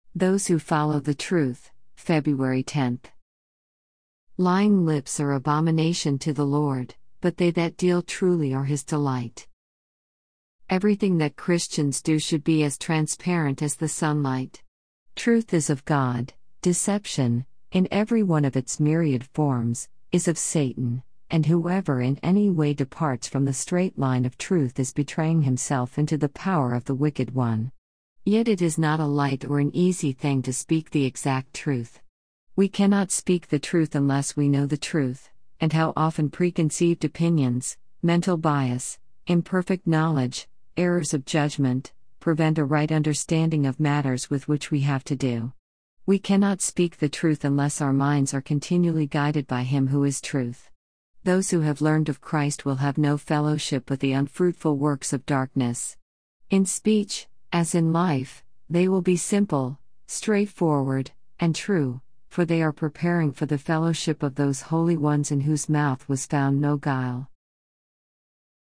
Those who follow the truth, February 10th. Lying lips are abomination to the Lord, but they that deal truly are his delight. Everything that Christians do should be as transparent as the sunlight. Truth is of God, deception, in every one of its myriad forms, is of Satan, and whoever in any way departs from the straight line of truth is betraying himself into the power of the wicked one. Yet it is not a light or an easy thing to speak the exact truth. We cannot speak the truth unless we know the truth, and how often preconceived opinions, mental bias, imperfect knowledge, errors of judgment, prevent a right understanding of matters with which we have to do. We cannot speak the truth unless our minds are continually guided by Him who is truth. Those who have learned of Christ will have no fellowship with the unfruitful works of darkness. In speech, as in life, they will be simple, straightforward, and true, for they are preparing for the fellowship of those holy ones in whose mouth was found no guile.